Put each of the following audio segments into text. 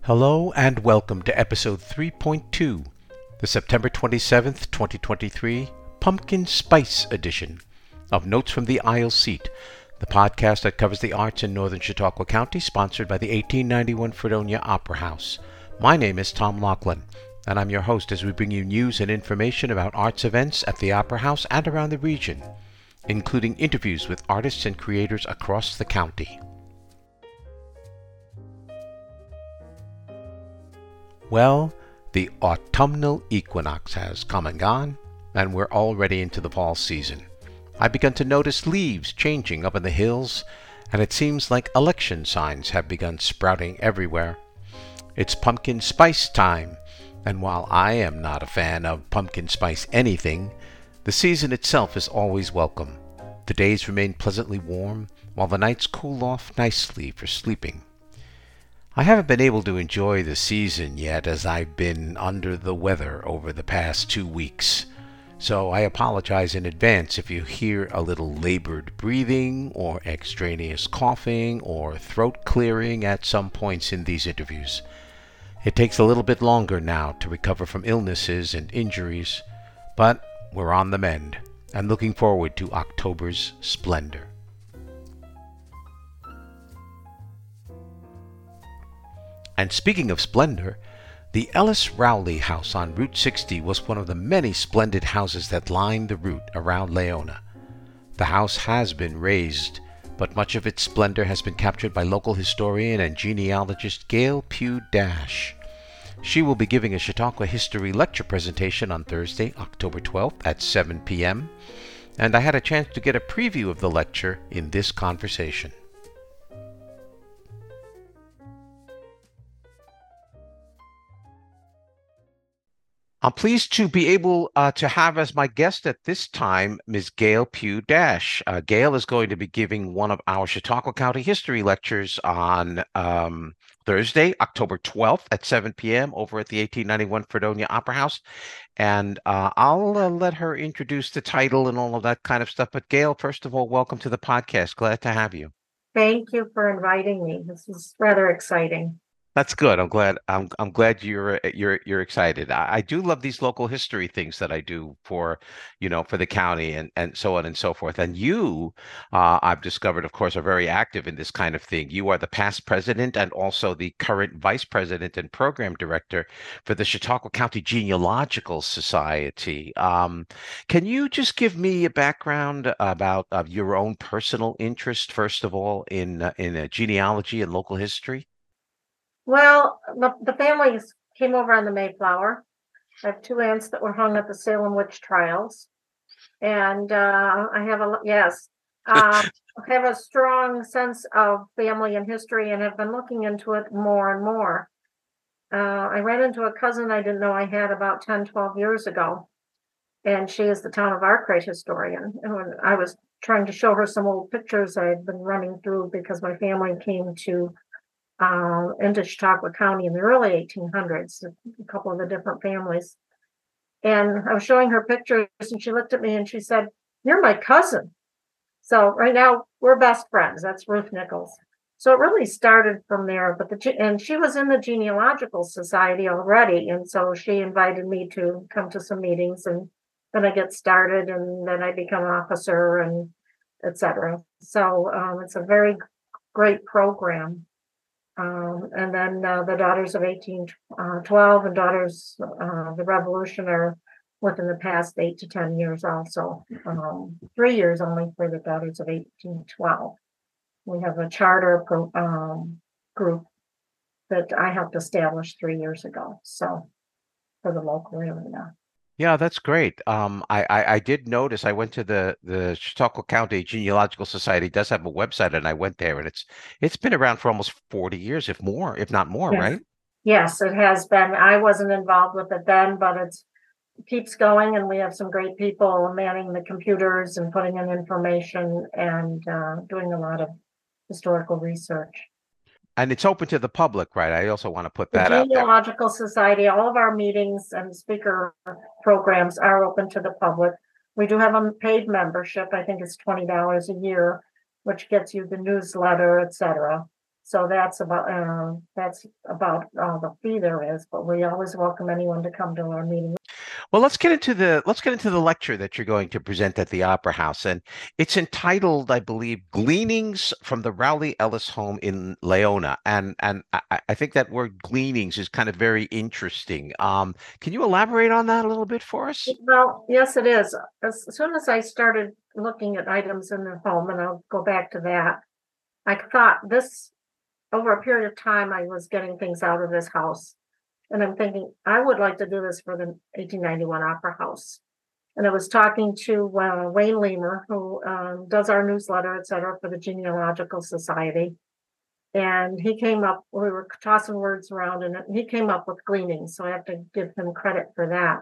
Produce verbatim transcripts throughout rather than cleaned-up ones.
Hello and welcome to episode three point two, the September twenty-seventh, twenty twenty-three Pumpkin Spice edition of Notes from the Aisle Seat, the podcast that covers the arts in northern Chautauqua County, sponsored by the eighteen ninety-one Fredonia Opera House. My name is Tom Laughlin, and I'm your host as we bring you news and information about arts events at the Opera House and around the region, including interviews with artists and creators across the county. Well, the autumnal equinox has come and gone, and we're already into the fall season. I've begun to notice leaves changing up in the hills, and it seems like election signs have begun sprouting everywhere. It's pumpkin spice time, and while I am not a fan of pumpkin spice anything, the season itself is always welcome. The days remain pleasantly warm, while the nights cool off nicely for sleeping. I haven't been able to enjoy the season yet as I've been under the weather over the past two weeks. So I apologize in advance if you hear a little labored breathing or extraneous coughing or throat clearing at some points in these interviews. It takes a little bit longer now to recover from illnesses and injuries, but we're on the mend and looking forward to October's splendor. And speaking of splendor, the Ellis Rowley House on Route sixty was one of the many splendid houses that line the route around Leona. The house has been razed, but much of its splendor has been captured by local historian and genealogist Gail Pugh Dash. She will be giving a Chautauqua history lecture presentation on Thursday, October twelfth at seven p.m., and I had a chance to get a preview of the lecture in this conversation. I'm pleased to be able uh, to have as my guest at this time Miz Gail Pugh Dash. Uh, Gail is going to be giving one of our Chautauqua County history lectures on um, Thursday, October twelfth at seven p.m. over at the eighteen ninety-one Fredonia Opera House. And uh, I'll uh, let her introduce the title and all of that kind of stuff. But Gail, first of all, welcome to the podcast. Glad to have you. Thank you for inviting me. This is rather exciting. That's good. I'm glad. I'm I'm glad you're you're you're excited. I, I do love these local history things that I do for, you know, for the county and and so on and so forth. And you, uh, I've discovered, of course, are very active in this kind of thing. You are the past president and also the current vice president and program director for the Chautauqua County Genealogical Society. Um, can you just give me a background about uh, your own personal interest, first of all, in uh, in uh, genealogy and local history? Well, the, the families came over on the Mayflower. I have two aunts that were hung at the Salem witch trials. And uh, I have a, yes, uh, I have a strong sense of family and history and have been looking into it more and more. Uh, I ran into a cousin I didn't know I had about ten, twelve years ago. And she is the town of Arkwright historian. And when I was trying to show her some old pictures I'd been running through because my family came to uh, into Chautauqua County in the early eighteen hundreds, a couple of the different families. And I was showing her pictures and she looked at me and she said, "You're my cousin." So right now we're best friends. That's Ruth Nichols. So it really started from there. But the and she was in the Genealogical Society already. And so she invited me to come to some meetings, and then I get started and then I become an officer and et cetera. So um, it's a very great program. Um, and then uh, the Daughters of eighteen twelve and Daughters uh, of the Revolution are within the past eight to ten years also. Um, three years only for the Daughters of eighteen twelve. We have a charter pro, um, group that I helped establish three years ago. So for the local arena. Yeah, that's great. Um, I, I I did notice I went to the the Chautauqua County Genealogical Society does have a website, and I went there, and it's it's been around for almost forty years, if more, if not more, Yes. right? Yes, it has been. I wasn't involved with it then, but it's it keeps going, and we have some great people manning the computers and putting in information and uh, doing a lot of historical research. And it's open to the public, right? I also want to put The that out there. Genealogical Society, all of our meetings and speaker programs are open to the public. We do have a paid membership. I think it's twenty dollars a year, which gets you the newsletter, et cetera. So that's about, uh, that's about all the fee there is, but we always welcome anyone to come to our meeting. Well, let's get into the let's get into the lecture that you're going to present at the Opera House, and it's entitled, I believe, "Gleanings from the Rowley Ellis Home in Leona." And and I, I think that word "gleanings" is kind of very interesting. Um, can you elaborate on that a little bit for us? Well, yes, it is. As soon as I started looking at items in the home, and I'll go back to that, I thought this, over a period of time, I was getting things out of this house. And I'm thinking, I would like to do this for the eighteen ninety-one Opera House. And I was talking to uh, Wayne Leamer, who um, does our newsletter, et cetera, for the Genealogical Society. And he came up, we were tossing words around, and he came up with gleanings. So I have to give him credit for that.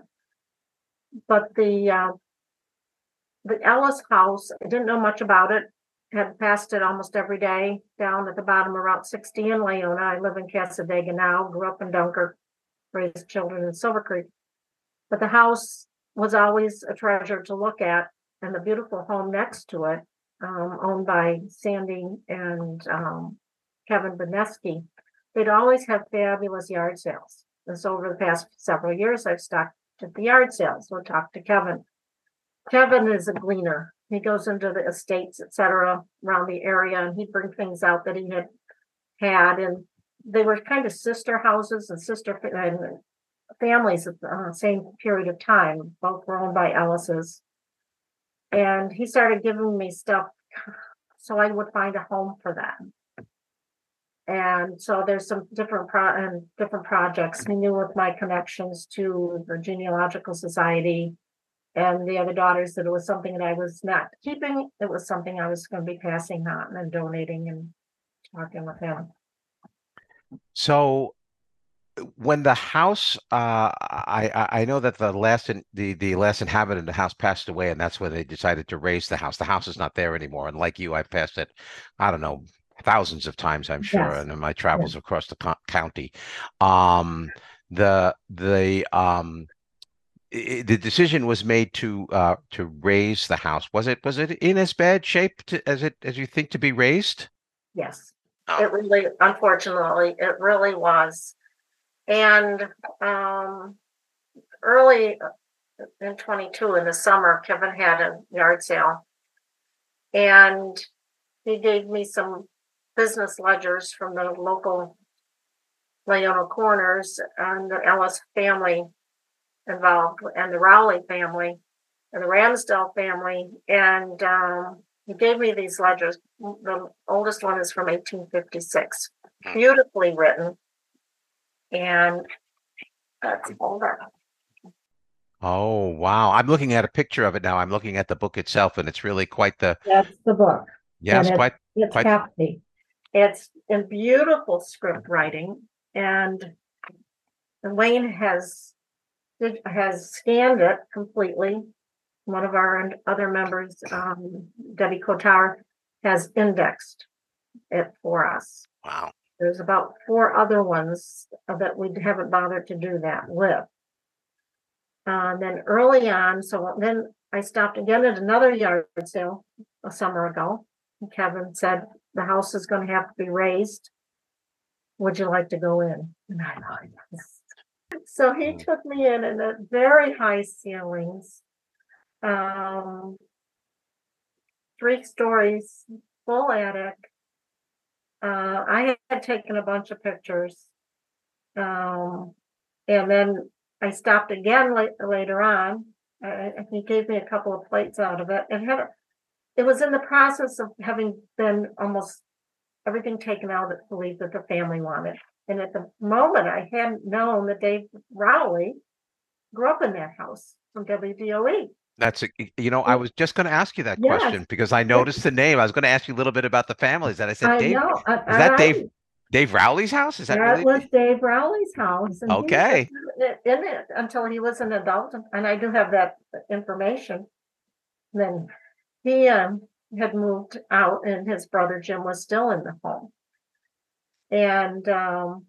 But the uh, the Ellis house, I didn't know much about it. Had passed it almost every day down at the bottom of Route sixty in Leona. I live in Cassadaga now, grew up in Dunkirk, raised children in Silver Creek. But the house was always a treasure to look at, and the beautiful home next to it, um, owned by Sandy and um, Kevin Beneski, they'd always have fabulous yard sales. And so over the past several years, I've stopped at the yard sales. We'll talk to Kevin. Kevin is a gleaner. He goes into the estates, et cetera, around the area, and he'd bring things out that he had had. And they were kind of sister houses and sister and families at the uh, same period of time. Both were owned by Ellis's. And he started giving me stuff so I would find a home for them. And so there's some different pro and different projects. He knew with my connections to the Genealogical Society and the other daughters that it was something that I was not keeping. It was something I was going to be passing on and donating and talking with him. So when the house, uh, I I know that the last in, the the last inhabitant of the house passed away, and that's when they decided to raise the house. The house is not there anymore, and like you, I've passed it, I don't know, thousands of times, I'm sure, Yes. and in my travels across the co county. Um, the the um. i- the decision was made to uh to raise the house. Was it was it in as bad shape to, as it as you think to be raised? Yes. Oh, It really, unfortunately, it really was. And um, early in twenty-two, in the summer, Kevin had a yard sale. And he gave me some business ledgers from the local Leona Corners and the Ellis family involved, and the Rowley family, and the Ramsdell family. And um, he gave me these ledgers. The oldest one is from eighteen fifty-six, beautifully written. And that's older. oh wow. I'm looking at a picture of it now. I'm looking at the book itself, and it's really quite the That's the book. yes, And it's, quite it's quite hefty. It's in beautiful script writing. And Wayne has has scanned it completely. One of our other members, um, Debbie Kotar, has indexed it for us. wow. There's about four other ones that we haven't bothered to do that with. Uh, then early on, so then I stopped again at another yard sale a summer ago. And Kevin said, the house is going to have to be raised. Would you like to go in? And I thought, yes. So he Mm. took me in, and the very high ceilings, um, three stories, full attic. Uh, I had taken a bunch of pictures. Um, and then I stopped again late, later on. Uh, he gave me a couple of plates out of it. It had, it was in the process of having been almost everything taken out that believed that the family wanted. And at the moment, I hadn't known that Dave Rowley grew up in that house from W D O E. That's a, you know, I was just going to ask you that Yes, question because I noticed the name. I was going to ask you a little bit about the families. And I said, I Dave, know. I, is I, that Dave I, Dave Rowley's house? Is that that really? was Dave Rowley's house, and he Okay. was in it until he was an adult. And I do have that information. Then he um, had moved out, and his brother Jim was still in the home. And um,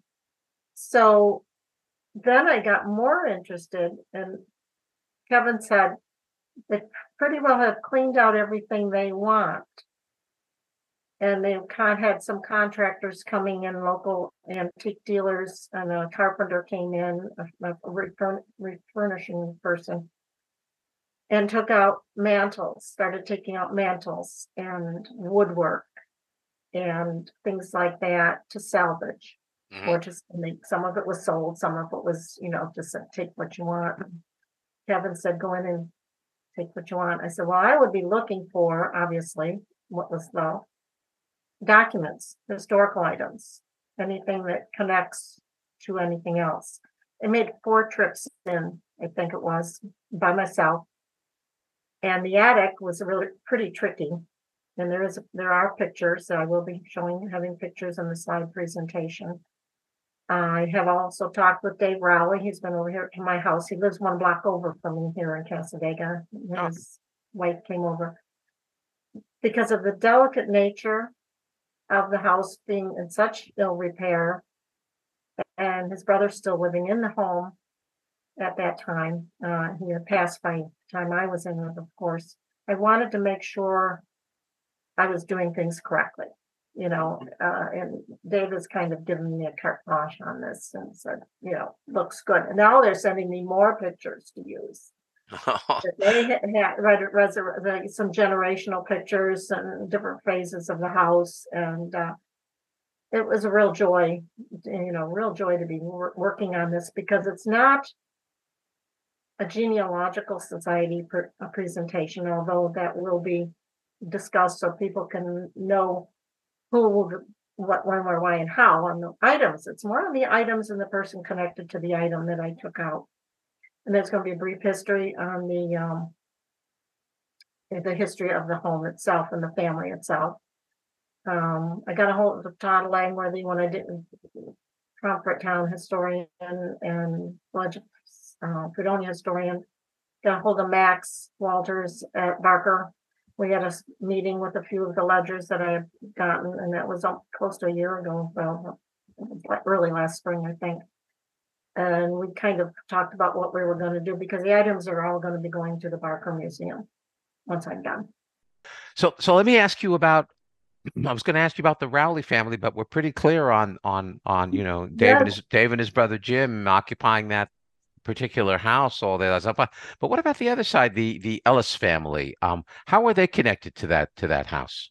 so then I got more interested, and Kevin said they pretty well have cleaned out everything they want. and they con had some contractors coming in, local antique dealers, and a carpenter came in, a, a refurn- refurnishing person, and took out mantles, started taking out mantles and woodwork and things like that to salvage Mhm. or just make. Some of it was sold, some of it was, you know, just said, take what you want. Kevin said, go in and take what you want. I said, well, I would be looking for, obviously, what was the documents, historical items, anything that connects to anything else. I made four trips in, I think it was, by myself. And the attic was really pretty tricky. And there is there are pictures that I will be showing, having pictures in the slide presentation. I have also talked with Dave Rowley. He's been over here to my house. He lives one block over from me here in Cassadaga. Oh. His wife came over. Because of the delicate nature of the house being in such ill repair, and his brother still living in the home at that time, uh, he had passed by the time I was in it, of course. I wanted to make sure I was doing things correctly, you know, uh, and David's kind of given me a carte blanche on this and said, you know, looks good. And now they're sending me more pictures to use. That they had had read, resur- the- some generational pictures and different phases of the house, and uh, it was a real joy, you know, real joy to be wor- working on this, because it's not a genealogical society pre- a presentation, although that will be discussed so people can know who, what, when, where, why, and how on the items. It's more on the items and the person connected to the item that I took out. And there's going to be a brief history on the um, the history of the home itself and the family itself. Um, I got a hold of Todd Langworthy when I did Comfort Town historian and budget uh, Fredonia historian. Got a hold of Max Walters at Barker. We had a s- meeting with a few of the ledgers that I had gotten, and that was up close to a year ago. Well, it was like early last spring, I think. And we kind of talked about what we were going to do, because the items are all going to be going to the Barker Museum once I'm done. So, so let me ask you about. I was going to ask you about the Rowley family, but we're pretty clear on on on you know Dave and Yes, his Dave and his brother Jim occupying that particular house all day. That's up. But what about the other side, the the Ellis family? Um, how are they connected to that to that house?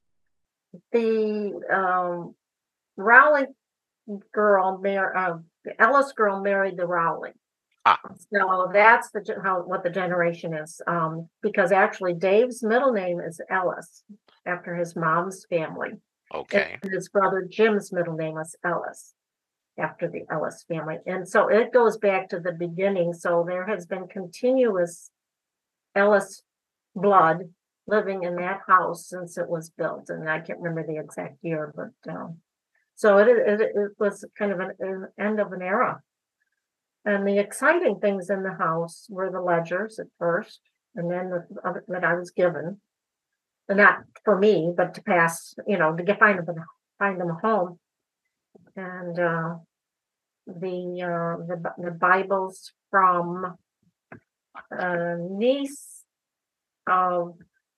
the um, Rowley girl, mar- uh, the Ellis girl married the Rowley. Ah, So that's the gen- how what the generation is. Um, because actually Dave's middle name is Ellis after his mom's family, and okay. his brother Jim's middle name is Ellis after the Ellis family. And so it goes back to the beginning. So there has been continuous Ellis blood living in that house since it was built. And I can't remember the exact year, but um, so it, it, it was kind of an, an end of an era. And the exciting things in the house were the ledgers at first, and then the other that I was given, and not for me, but to pass, you know, to get find them find them a home, and uh, the uh, the the Bibles from a niece of,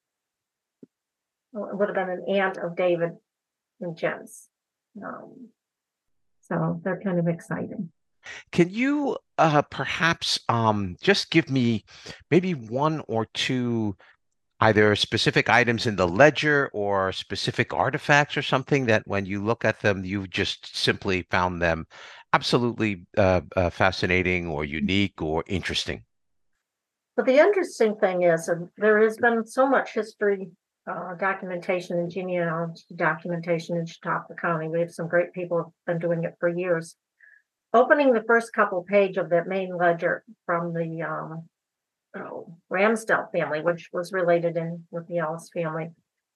well, it would have been an aunt of David and Jim's. Um, so they're kind of exciting. Can you uh, perhaps um, just give me maybe one or two either specific items in the ledger or specific artifacts or something that when you look at them, you just simply found them absolutely uh, uh, fascinating or unique or interesting? But the interesting thing is, and there has been so much history, uh, documentation and genealogy documentation in Chautauqua County. We have some great people who've been doing it for years. Opening the first couple page of that main ledger from the um, oh, Ramsdell family, which was related in with the Ellis family,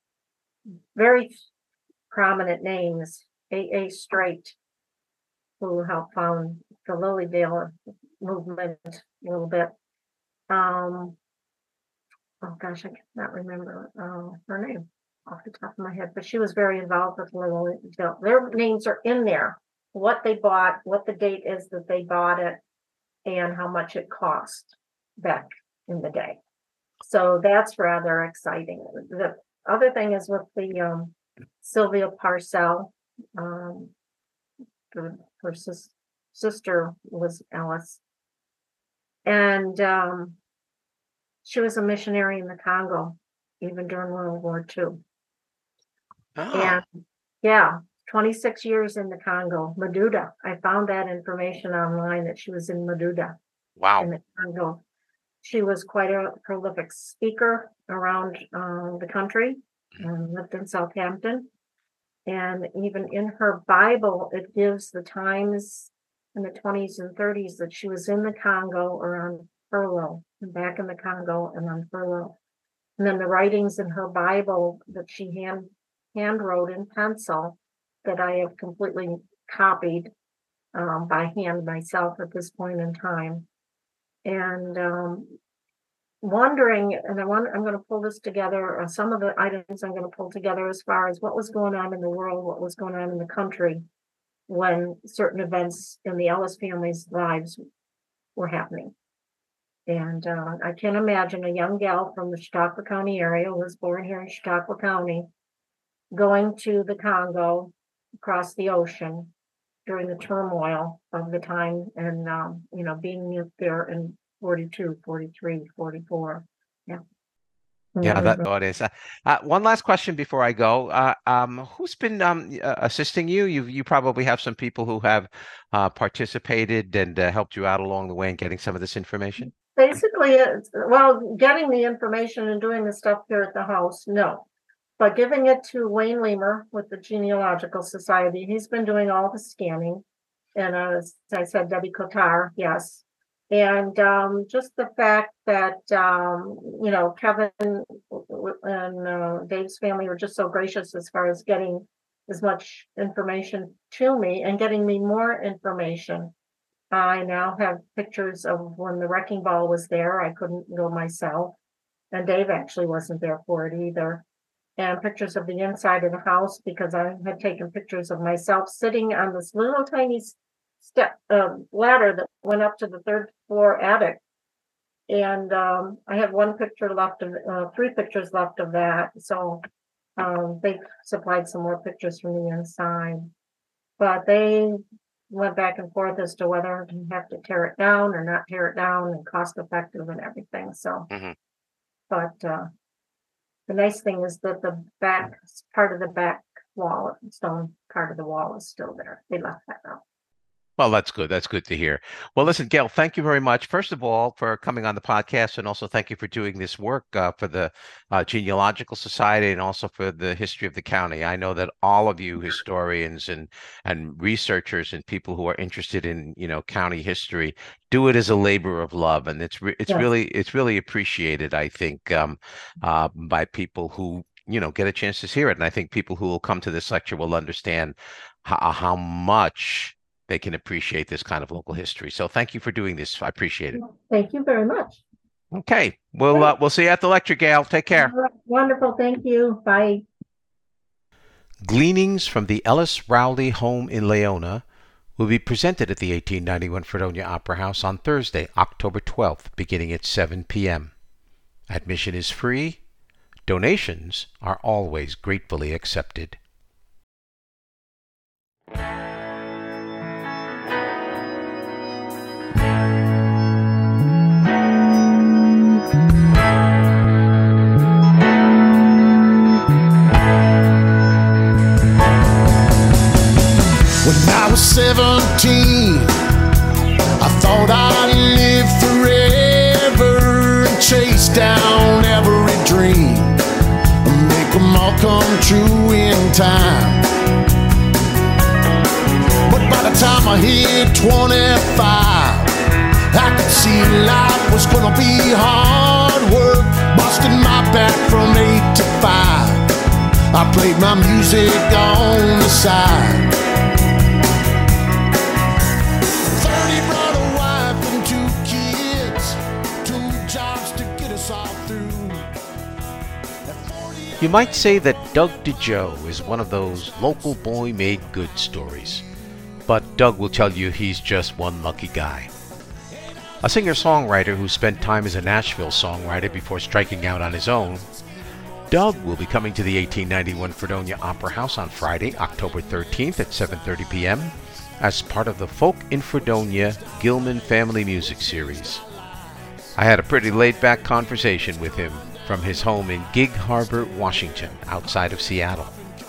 very prominent names. A. A. Straight, who helped found the Lilydale movement a little bit. Um, oh gosh, I cannot remember uh, her name off the top of my head, but she was very involved with Lilydale. Their names are in there, what they bought, what the date is that they bought it, and how much it cost back in the day. So that's rather exciting. The other thing is with the um, Sylvia Parcell. Um, her her sis- sister was Alice. And um, she was a missionary in the Congo, even during World War Two. Oh, And yeah, twenty-six years in the Congo, Maduda. I found that information online that she was in Maduda in wow. the Congo. She was quite a prolific speaker around uh, the country and lived in Southampton. And even in her Bible, it gives the times in the twenties and thirties that she was in the Congo or on furlough, and back in the Congo and on furlough. And then the writings in her Bible that she hand hand wrote in pencil that I have completely copied um, by hand myself at this point in time. And um, wondering, and I want, I'm going to pull this together, uh, some of the items I'm going to pull together as far as what was going on in the world, what was going on in the country when certain events in the Ellis family's lives were happening. And uh, I can imagine a young gal from the Chautauqua County area who was born here in Chautauqua County going to the Congo across the ocean during the turmoil of the time and, um, you know, being there in forty-two, forty-three, forty-four. Yeah. Yeah, that Mhm. thought is. Uh, uh, one last question before I go. Uh, um, who's been um, y- uh, assisting you? You you probably have some people who have uh, participated and uh, helped you out along the way in getting some of this information. Basically, it's, well, getting the information and doing the stuff here at the house, no. But giving it to Wayne Lemur with the Genealogical Society, he's been doing all the scanning. And uh, as I said, Debbie Kotar, yes. And um, just the fact that, um, you know, Kevin and uh, Dave's family were just so gracious as far as getting as much information to me and getting me more information. I now have pictures of when the wrecking ball was there. I couldn't go myself. And Dave actually wasn't there for it either. And pictures of the inside of the house because I had taken pictures of myself sitting on this little tiny step uh, ladder that went up to the third floor attic. And um, I have one picture left of uh, three pictures left of that. So um, they supplied some more pictures from the inside. But they went back and forth as to whether to have to tear it down or not tear it down and cost effective and everything. So, Hmm. but uh, the nice thing is that the back part of the back wall, stone part of the wall is still there. They left that out. Well, that's good. That's good to hear. Well, listen, Gail, thank you very much, first of all, for coming on the podcast, and also thank you for doing this work uh, for the uh, Genealogical Society and also for the history of the county. I know that all of you historians and and researchers and people who are interested in, you know, county history do it as a labor of love, and it's re it's Yes. really it's really appreciated, I think, um, uh, by people who, you know, get a chance to hear it. And I think people who will come to this lecture will understand how, how much they can appreciate this kind of local history. So thank you for doing this. I appreciate it. Thank you very much. Okay. We'll uh, we'll see you at the lecture, Gail. Take care. Wonderful. Thank you. Bye. Gleanings from the Ellis Rowley home in Leona will be presented at the eighteen ninety-one Fredonia Opera House on Thursday, October twelfth, beginning at seven p m Admission is free. Donations are always gratefully accepted. When I was seventeen, I thought I'd live forever and chase down every dream and make them all come true in time. But by the time I hit twenty-five, I could see life was gonna be hard work, busting my back from eight to five. I played my music on the side. thirty brought a wife and two kids, two jobs to get us all through. At forty, You might say that Doug DeJoe is one of those local boy made good stories. But Doug will tell you he's just one lucky guy. A singer-songwriter who spent time as a Nashville songwriter before striking out on his own, Doug will be coming to the eighteen ninety-one Fredonia Opera House on Friday, October thirteenth at seven thirty p.m. as part of the Folk in Fredonia Gilman Family Music Series. I had a pretty laid-back conversation with him from his home in Gig Harbor, Washington, outside of Seattle.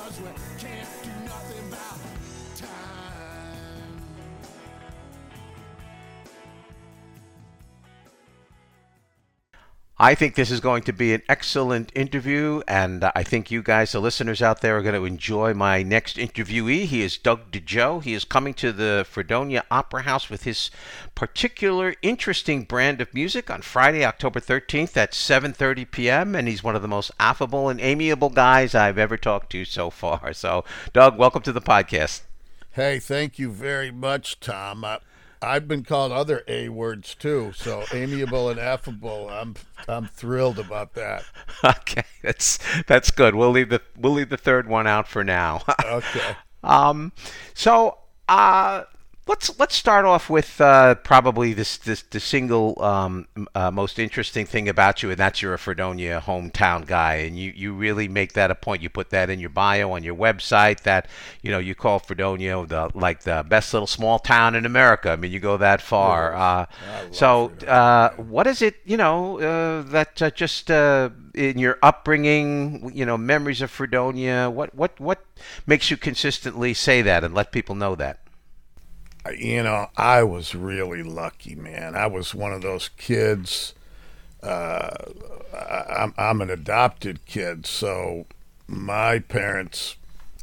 I think this is going to be an excellent interview, and I think you guys, the listeners out there, are going to enjoy my next interviewee. He is Doug DeJoe. He is coming to the Fredonia Opera House with his particular interesting brand of music on Friday, October thirteenth at seven thirty p.m., and he's one of the most affable and amiable guys I've ever talked to so far. So, Doug, welcome to the podcast. Hey, thank you very much, Tom. I- I've been called other A words too, so amiable and affable. I'm I'm thrilled about that. Okay, that's that's good. We'll leave the we'll leave the third one out for now. Okay. Um, so uh, let's let's start off with uh, probably this this the single um, uh, most interesting thing about you, and that's you're a Fredonia hometown guy, and you, you really make that a point. You put that in your bio on your website that you know you call Fredonia the like the best little small town in America. I mean, you go that far. Uh, so uh, what is it you know uh, that uh, just uh, in your upbringing, you know, memories of Fredonia? What what what makes you consistently say that and let people know that? You know, I was really lucky, man. I was one of those kids. Uh, I, I'm, I'm an adopted kid, so my parents,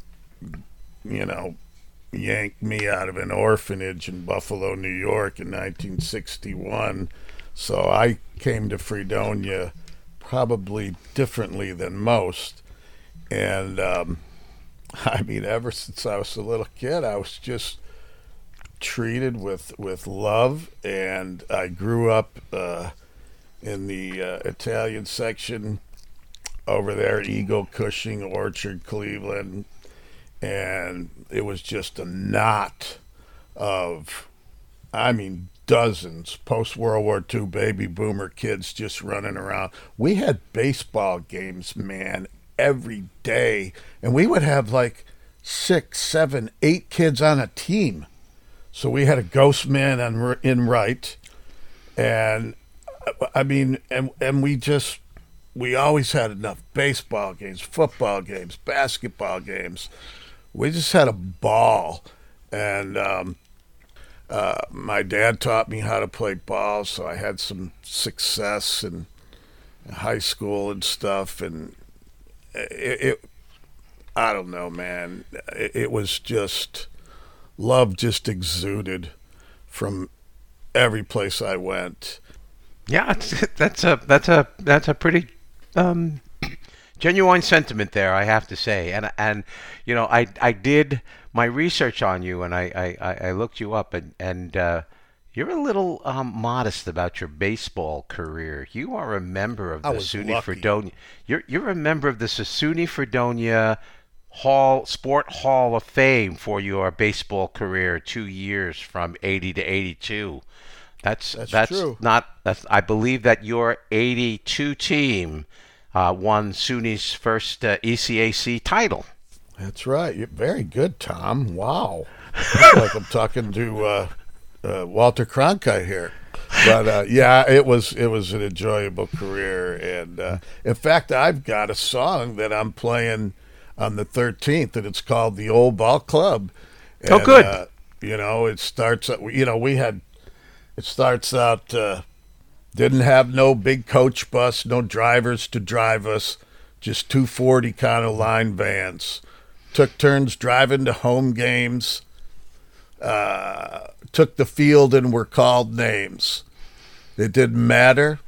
you know, yanked me out of an orphanage in Buffalo, New York in nineteen sixty-one. So I came to Fredonia probably differently than most. And, um, I mean, ever since I was a little kid, I was just treated with with love, and I grew up uh, in the uh, Italian section over there, Eagle, Cushing, Orchard, Cleveland, and it was just a knot of, I mean, dozens post-World War Two baby boomer kids just running around. We had baseball games, man, every day, and we would have like six, seven, eight kids on a team. So we had a ghost man on, in right, and I mean, and and we just, we always had enough baseball games, football games, basketball games. We just had a ball, and um, uh, my dad taught me how to play ball, so I had some success in high school and stuff, and it, it I don't know, man, it, it was just... love just exuded from every place I went. Yeah, it's, that's a that's a that's a pretty um, genuine sentiment there, I have to say. And and you know, I I did my research on you, and I I, I looked you up, and and uh, you're a little um, modest about your baseball career. You are a member of the SUNY Fredonia. You're you're a member of the SUNY Fredonia Hall Sport Hall of Fame for your baseball career, two years from eighty to eighty-two. That's that's, that's true. not. That's, I believe that your eighty-two team uh, won SUNY's first uh, E C A C title. That's right. You're very good, Tom. Wow. It's like I'm talking to uh, uh, Walter Cronkite here. But uh, yeah, it was it was an enjoyable career, and uh, in fact, I've got a song that I'm playing on the thirteenth, and it's called "The Old Ball Club." And, oh, good. Uh, you know, it starts. You know, we had. It starts out. Uh, didn't have no big coach bus, no drivers to drive us, just two forty kind of line vans. Took turns driving to home games. Uh, took the field and were called names. It didn't matter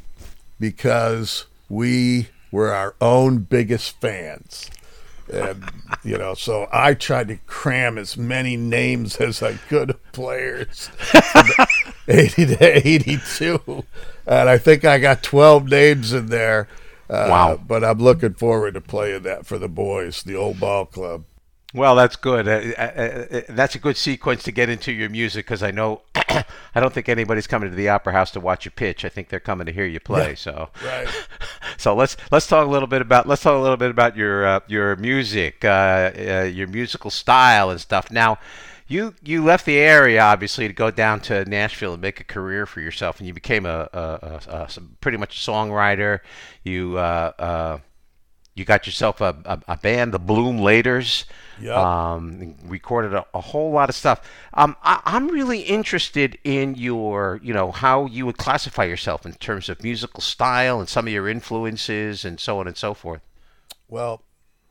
because we were our own biggest fans. And, you know, so I tried to cram as many names as I could of players from eighty to eighty-two. And I think I got twelve names in there. Uh, wow. But I'm looking forward to playing that for the boys, the Old Ball Club. Well, that's good. Uh, uh, uh, that's a good sequence to get into your music because I know I don't think anybody's coming to the opera house to watch you pitch. I think they're coming to hear you play. Yeah, So, right. so let's let's talk a little bit about let's talk a little bit about your uh, your music, uh, uh, your musical style and stuff. Now, you you left the area obviously to go down to Nashville and make a career for yourself, and you became a, a, a, a some pretty much a songwriter. You uh, uh, you got yourself a, a, a band, the Bloom Laters. Yep. Um, recorded a, a whole lot of stuff. Um, I, I'm really interested in your, you know, how you would classify yourself in terms of musical style and some of your influences and so on and so forth. Well,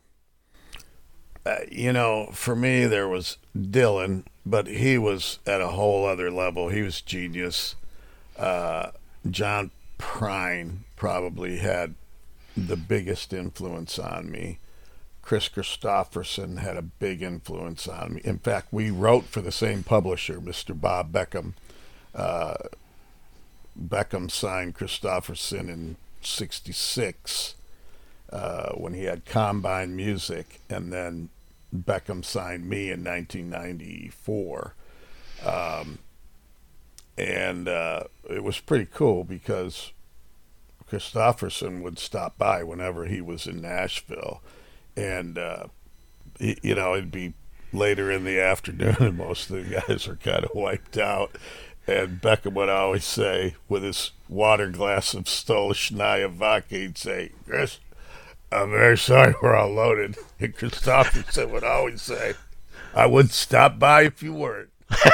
uh, you know, for me, there was Dylan, but he was at a whole other level. He was genius. Uh, John Prine probably had the biggest influence on me. Chris Christopherson had a big influence on me. In fact, we wrote for the same publisher, Mister Bob Beckham. Uh, Beckham signed Christopherson in sixty-six uh, when he had Combine Music, and then Beckham signed me in nineteen ninety-four. Um, and uh, it was pretty cool because Christopherson would stop by whenever he was in Nashville. And, uh, you know, it'd be later in the afternoon, and most of the guys are kind of wiped out. And Beckham would always say, with his water glass of Stolichnaya vodka, he'd say, "Chris, I'm very sorry we're all loaded." And Christopherson would always say, "I wouldn't stop by if you weren't."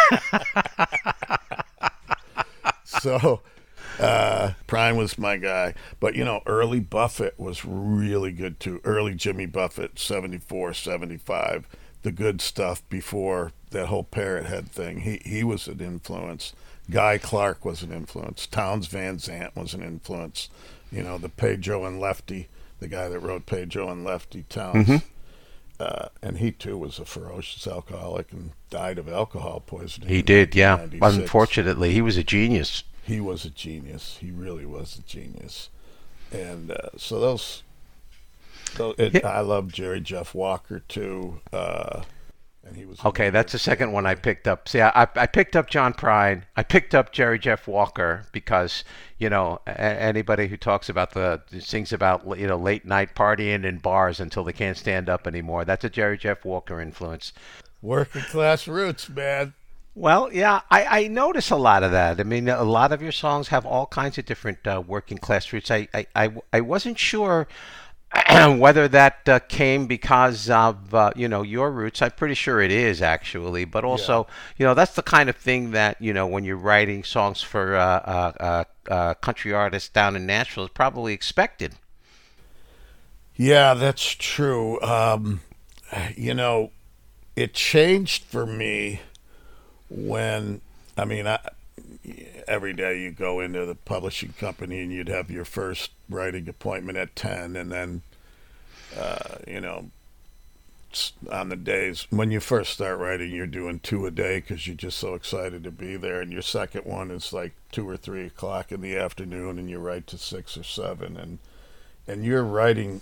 So... Uh, Prime was my guy, but you know, early Buffett was really good too. Early Jimmy Buffett, seventy-four, seventy-five, the good stuff before that whole Parrot Head thing. He he was an influence. Guy Clark was an influence. Townes Van Zandt was an influence. You know, the Pedro and Lefty, the guy that wrote Pedro and Lefty Townes. Mm-hmm. Uh, and he too was a ferocious alcoholic and died of alcohol poisoning. He did, yeah. nineteen ninety-six. Unfortunately, he was a genius. He was a genius. He really was a genius. And uh, so those, those it, Yeah. I love Jerry Jeff Walker too. Uh, and he was Okay, that's the second one I picked up. See, I, I picked up John Prine. I picked up Jerry Jeff Walker because, you know, a- anybody who talks about the, sings about, you know, late night partying in bars until they can't stand up anymore. That's a Jerry Jeff Walker influence. working class roots, man. Well, yeah, I, I notice a lot of that. I mean, a lot of your songs have all kinds of different uh, working class roots. I, I, I, I wasn't sure whether that uh, came because of, uh, you know, your roots. I'm pretty sure it is, actually. But also, you know, that's the kind of thing that, you know, when you're writing songs for uh, uh, uh, uh, country artists down in Nashville is probably expected. Yeah, that's true. Um, you know, it changed for me when, I mean, I, every day you go into the publishing company and you'd have your first writing appointment at ten, and then, uh, you know, s- on the days when you first start writing, you're doing two a day because you're just so excited to be there, and your second one is like two or three o'clock in the afternoon, and you write to six or seven, and and you're writing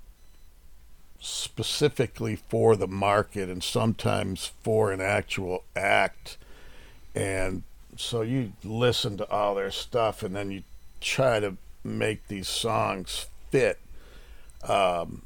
specifically for the market and sometimes for an actual act. And so you listen to all their stuff and then you try to make these songs fit. Um,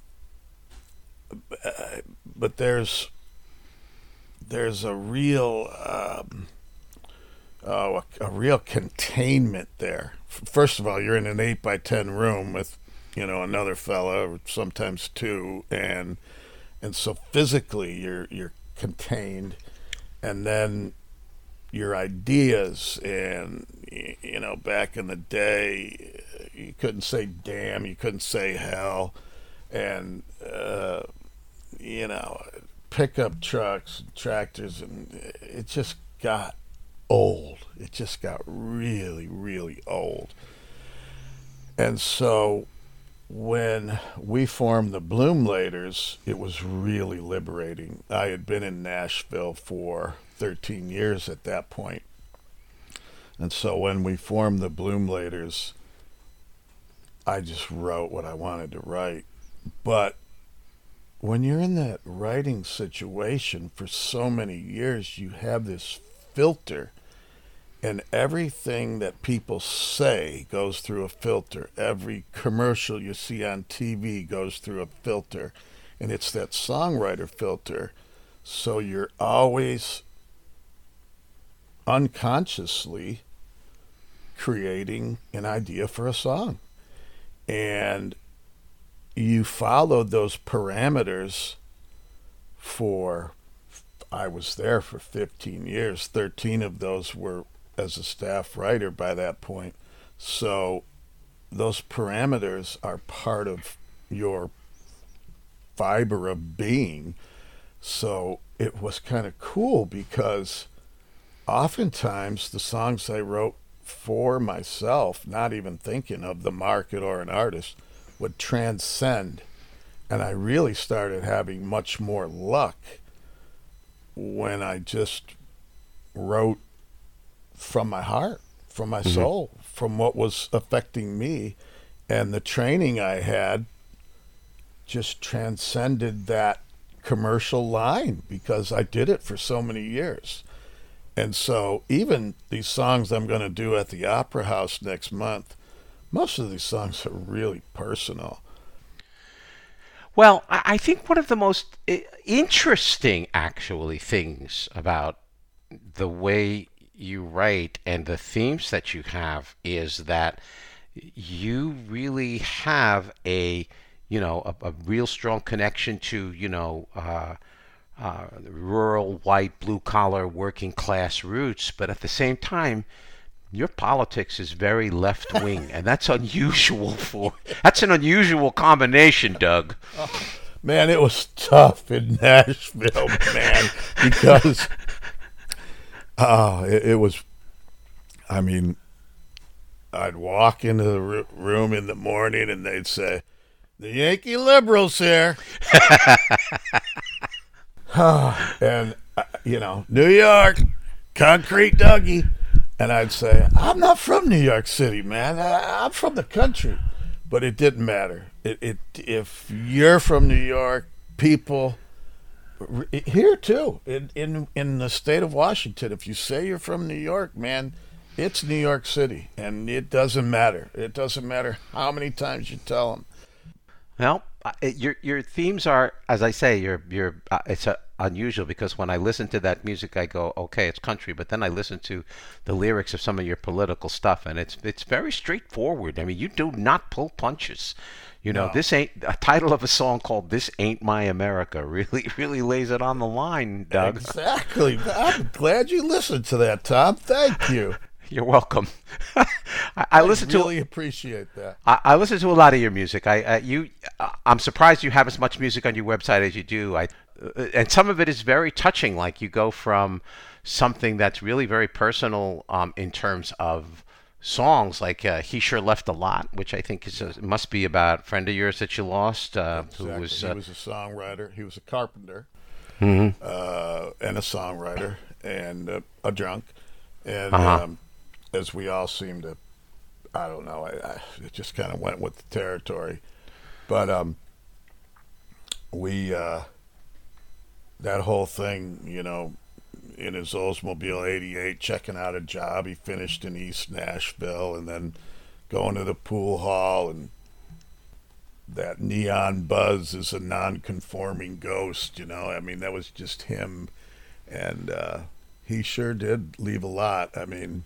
but there's there's a real um, oh, a, a real containment there. First of all, you're in an eight by ten room with, you know, another fella, or sometimes two, and and so physically you're you're contained, and then your ideas, and you know, back in the day, you couldn't say damn, you couldn't say hell, and uh, you know, pickup trucks, and tractors, and it just got old. It just got really, really old, and so when we formed the Bloom Laters, it was really liberating. I had been in Nashville for thirteen years at that point. And so when we formed the Bloom Laters, I just wrote what I wanted to write. But when you're in that writing situation for so many years, you have this filter, and everything that people say goes through a filter. Every commercial you see on T V goes through a filter, and it's that songwriter filter. So you're always unconsciously creating an idea for a song. And you followed those parameters for, I was there for fifteen years. thirteen of those were as a staff writer by that point. So those parameters are part of your fiber of being. So it was kind of cool because oftentimes the songs I wrote for myself, not even thinking of the market or an artist, would transcend. And I really started having much more luck when I just wrote from my heart, from my mm-hmm. soul, from what was affecting me. And the training I had just transcended that commercial line because I did it for so many years. And so even these songs I'm going to do at the Opera House next month, most of these songs are really personal. Well, I think one of the most interesting, actually, things about the way you write and the themes that you have is that you really have a, you know, a, a real strong connection to, you know, uh, uh, rural, white, blue-collar, working-class roots, but at the same time, your politics is very left-wing, and that's unusual for, that's an unusual combination, Doug. Oh, man, it was tough in Nashville, man, because uh, it, it was, I mean, I'd walk into the r- room in the morning and they'd say, the Yankee liberals here. And, uh, you know, New York, concrete Dougie. And I'd say, I'm not from New York City, man. I, I'm from the country. But it didn't matter. It, it if you're from New York, people here too, in, in in the state of Washington, if you say you're from New York, man, it's New York City, and it doesn't matter. It doesn't matter how many times you tell them. Well, your your themes are, as I say, you're you're uh, it's a, unusual because when I listen to that music, I go, okay, it's country, but then I listen to the lyrics of some of your political stuff, and it's it's very straightforward. I mean, you do not pull punches. You know, no. This ain't a title of a song called "This Ain't My America." Really, really lays it on the line, Doug. Exactly. I'm glad you listened to that, Tom. Thank you. You're welcome. I, I listen to really appreciate that. I, I listen to a lot of your music. I uh, you uh, I'm surprised you have as much music on your website as you do. I uh, and some of it is very touching. Like you go from something that's really very personal um, in terms of songs, like uh, "He Sure Left a Lot," which I think is a, must be about a friend of yours that you lost. Uh, exactly. Who was uh, he was a songwriter. He was a carpenter mm-hmm. uh, and a songwriter and uh, a drunk and. Uh-huh. Um, As we all seem to, I don't know, I, I it just kind of went with the territory. But um, we, uh, that whole thing, you know, in his Oldsmobile eighty-eight, checking out a job, he finished in East Nashville and then going to the pool hall, and that neon buzz is a non-conforming ghost, you know. I mean, that was just him. And uh, he sure did leave a lot. I mean...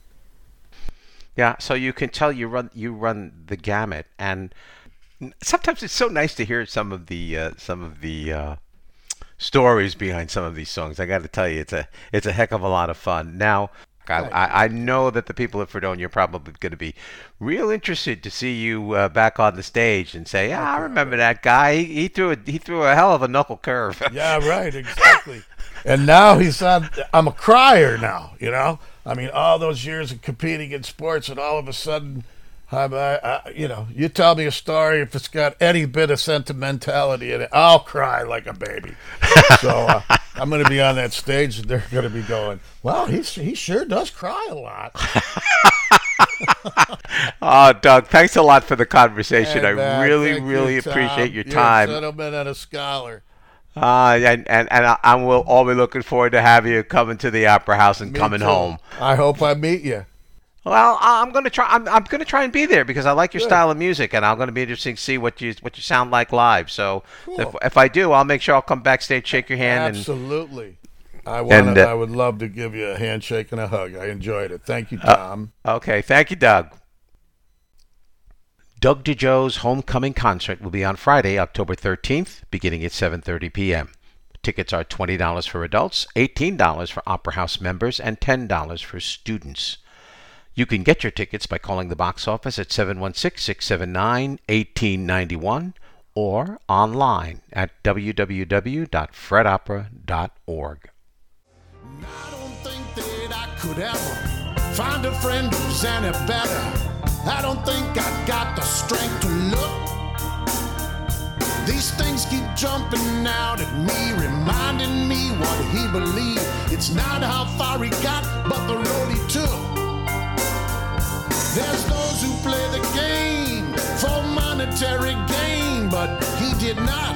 Yeah, so you can tell you run you run the gamut, and sometimes it's so nice to hear some of the uh, some of the uh, stories behind some of these songs. I got to tell you, it's a it's a heck of a lot of fun. Now, I, I know that the people of Fredonia are probably going to be real interested to see you uh, back on the stage and say, "Yeah, I remember that guy. He, he threw a he threw a hell of a knuckle curve." Yeah, right, exactly. And now he's on. I'm a crier now, you know. I mean, all those years of competing in sports, and all of a sudden, I'm, I, I, you know, you tell me a story, if it's got any bit of sentimentality in it, I'll cry like a baby. So uh, I'm going to be on that stage, and they're going to be going, "Wow, he he sure does cry a lot." Oh, Doug, thanks a lot for the conversation. Hey, I man, really, thank really you, Tom. appreciate your You're time. a gentleman and a scholar. Uh, and and, and I, I will all be looking forward to have you coming to the Opera House and Me coming too. home. I hope I meet you. Well, I'm gonna try. I'm, I'm gonna try and be there because I like your Good. style of music, and I'm gonna be interested to see what you what you sound like live. So Cool. if, if I do, I'll make sure I'll come backstage, shake your hand, Absolutely. I want. and, uh, I would love to give you a handshake and a hug. I enjoyed it. Thank you, Uh, Tom. and okay. Thank you, Doug. Doug DeJoe's homecoming concert will be on Friday, October thirteenth, beginning at seven thirty p.m. Tickets are twenty dollars for adults, eighteen dollars for Opera House members, and ten dollars for students. You can get your tickets by calling the box office at seven one six, six seven nine, one eight nine one or online at w w w dot fred opera dot org. I don't think that I could ever find a friend who's any better. I don't think I got the strength to look. These things keep jumping out at me, reminding me what he believed. It's not how far he got, but the road he took. There's those who play the game for monetary gain, but he did not.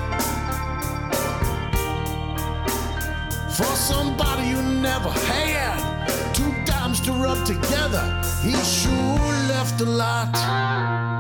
For somebody you never had, two dimes to rub together, he sure left a lot.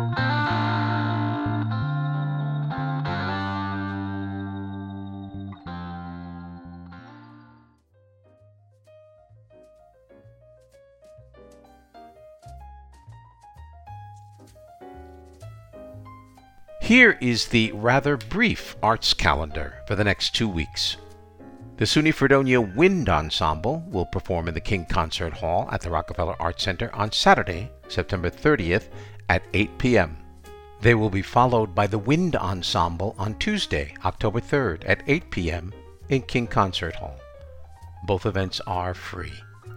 Here is the rather brief arts calendar for the next two weeks. The SUNY Fredonia Wind Ensemble will perform in the King Concert Hall at the Rockefeller Arts Center on Saturday, September thirtieth at eight p.m. They will be followed by the Wind Ensemble on Tuesday, October third at eight p.m. in King Concert Hall. Both events are free.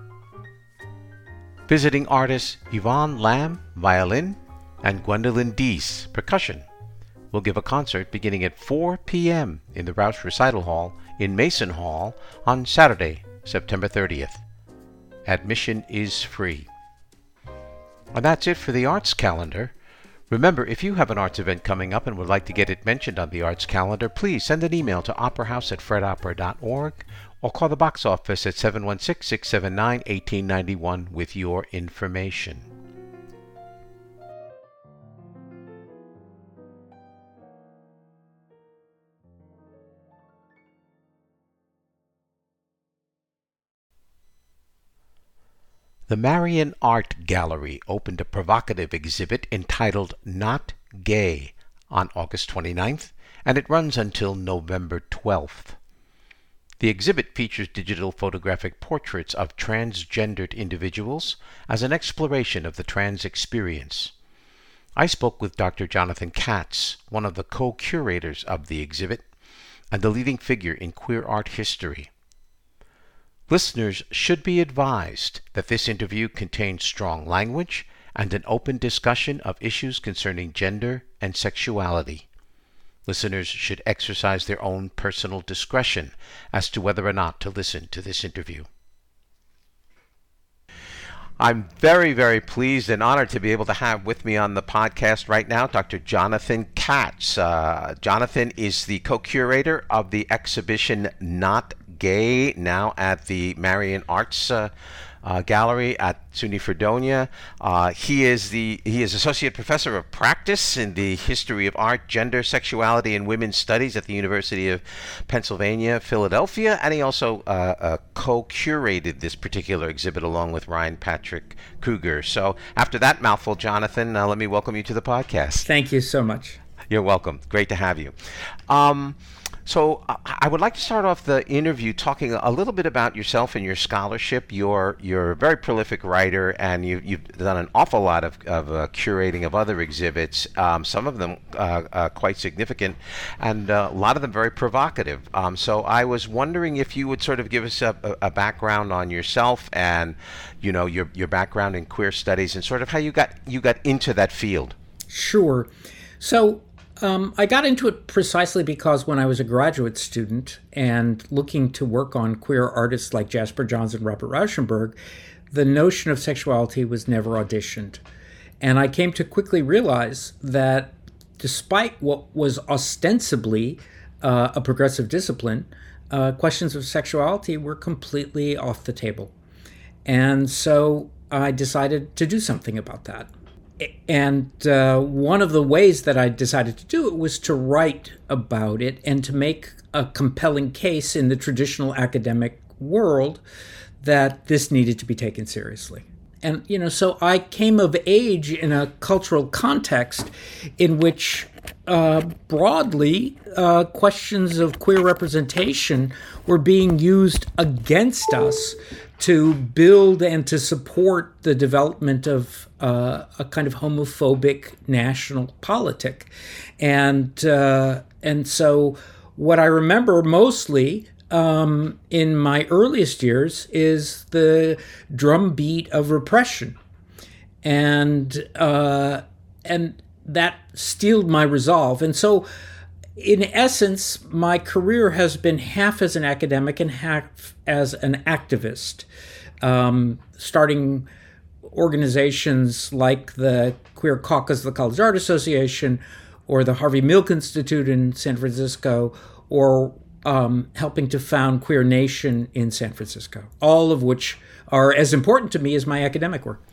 Visiting artists Yvonne Lamb, violin, and Gwendolyn Deese, percussion, will give a concert beginning at four p.m. in the Roush Recital Hall in Mason Hall on Saturday, September thirtieth. Admission is free. And that's it for the arts calendar. Remember, if you have an arts event coming up and would like to get it mentioned on the arts calendar, please send an email to operahouse at fred opera dot org or call the box office at seven one six, six seven nine, one eight nine one with your information. The Marion Art Gallery opened a provocative exhibit entitled Not Gay on August twenty-ninth, and it runs until November twelfth. The exhibit features digital photographic portraits of transgendered individuals as an exploration of the trans experience. I spoke with Doctor Jonathan Katz, one of the co-curators of the exhibit and the leading figure in queer art history. Listeners should be advised that this interview contains strong language and an open discussion of issues concerning gender and sexuality. Listeners should exercise their own personal discretion as to whether or not to listen to this interview. I'm very, very pleased and honored to be able to have with me on the podcast right now Doctor Jonathan Katz. Uh, Jonathan is the co-curator of the exhibition Not Gay, now at the Marion Arts uh, uh, Gallery at SUNY Fredonia. Uh, he is the he is associate professor of practice in the history of art, gender, sexuality, and women's studies at the University of Pennsylvania, Philadelphia, and he also uh, uh, co-curated this particular exhibit along with Ryan Patrick Kruger. So, after that mouthful, Jonathan, uh, let me welcome you to the podcast. Thank you so much. You're welcome. Great to have you. Um, So uh, I would like to start off the interview talking a little bit about yourself and your scholarship. You're you're a very prolific writer, and you, you've done an awful lot of, of uh, curating of other exhibits, um, some of them uh, uh, quite significant, and uh, a lot of them very provocative. Um, so I was wondering if you would sort of give us a, a background on yourself and, you know, your your background in queer studies and sort of how you got you got into that field. Sure. So Um, I got into it precisely because when I was a graduate student and looking to work on queer artists like Jasper Johns and Robert Rauschenberg, the notion of sexuality was never auditioned. And I came to quickly realize that despite what was ostensibly uh, a progressive discipline, uh, questions of sexuality were completely off the table. And so I decided to do something about that. And uh, one of the ways that I decided to do it was to write about it and to make a compelling case in the traditional academic world that this needed to be taken seriously. And, you know, so I came of age in a cultural context in which uh, broadly uh, questions of queer representation were being used against us to build and to support the development of uh, a kind of homophobic national politic. And uh, and so what I remember mostly um, in my earliest years is the drumbeat of repression. And uh, and that steeled my resolve. And so in essence, my career has been half as an academic and half as an activist, um, starting organizations like the Queer Caucus of the College Art Association or the Harvey Milk Institute in San Francisco, or um, helping to found Queer Nation in San Francisco, all of which are as important to me as my academic work.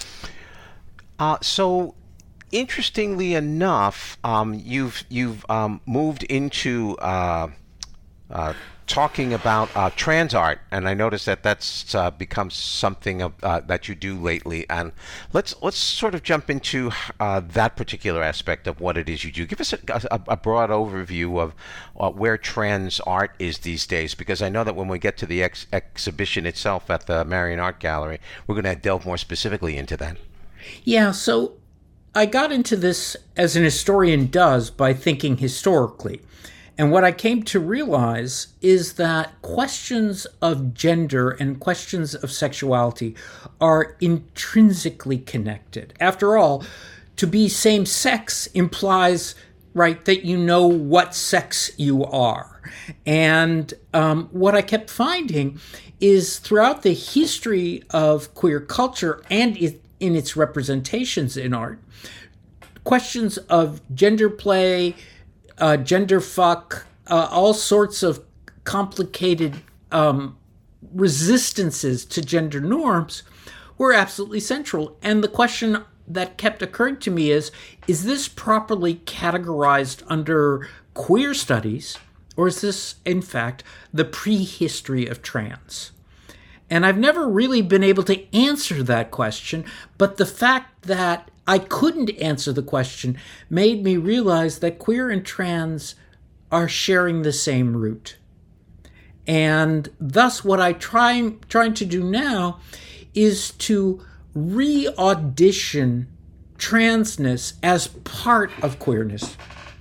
Uh, so... Interestingly enough, um, you've you've um, moved into uh, uh, talking about uh, trans art, and I noticed that that's uh, become something of, uh, that you do lately. And let's let's sort of jump into uh, that particular aspect of what it is you do. Give us a, a, a broad overview of uh, where trans art is these days, because I know that when we get to the ex- exhibition itself at the Marion Art Gallery, we're going to delve more specifically into that. Yeah, so I got into this, as an historian does, by thinking historically. And what I came to realize is that questions of gender and questions of sexuality are intrinsically connected. After all, to be same-sex implies, right, that you know what sex you are. And um, what I kept finding is throughout the history of queer culture and it, in its representations in art, questions of gender play, uh, gender fuck, uh, all sorts of complicated um, resistances to gender norms were absolutely central. And the question that kept occurring to me is, is this properly categorized under queer studies, or is this, in fact, the prehistory of trans? And I've never really been able to answer that question, but the fact that I couldn't answer the question made me realize that queer and trans are sharing the same root. And thus what I'm trying, trying to do now is to re-audition transness as part of queerness.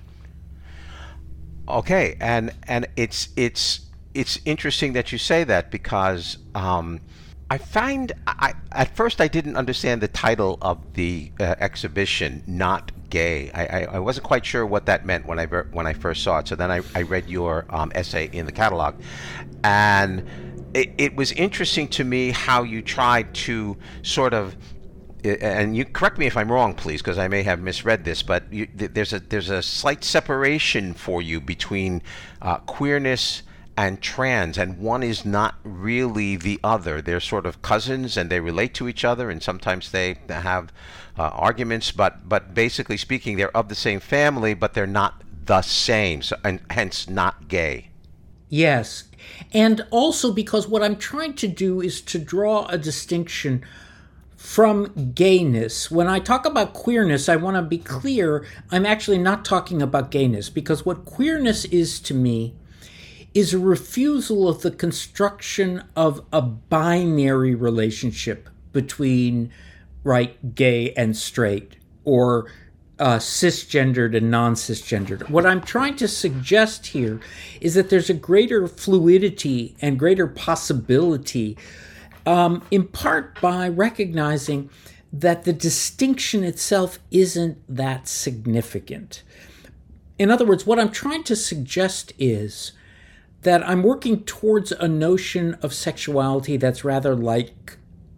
Okay, and and it's it's it's interesting that you say that, because um, I find, I, at first I didn't understand the title of the uh, exhibition, Not Gay. I, I, I wasn't quite sure what that meant when I when I first saw it. So then I, I read your um, essay in the catalog, and it, it was interesting to me how you tried to sort of, and you correct me if I'm wrong, please, because I may have misread this, but you, there's a there's a slight separation for you between uh, queerness and trans, and one is not really the other. They're sort of cousins, and they relate to each other, and sometimes they have uh, arguments, but but basically speaking, they're of the same family, but they're not the same, so, and hence not gay. Yes, and also because what I'm trying to do is to draw a distinction from gayness. When I talk about queerness, I want to be clear, I'm actually not talking about gayness, because what queerness is to me is a refusal of the construction of a binary relationship between, right, gay and straight, or uh, cisgendered and non-cisgendered. What I'm trying to suggest here is that there's a greater fluidity and greater possibility, um, in part by recognizing that the distinction itself isn't that significant. In other words, what I'm trying to suggest is that I'm working towards a notion of sexuality that's rather like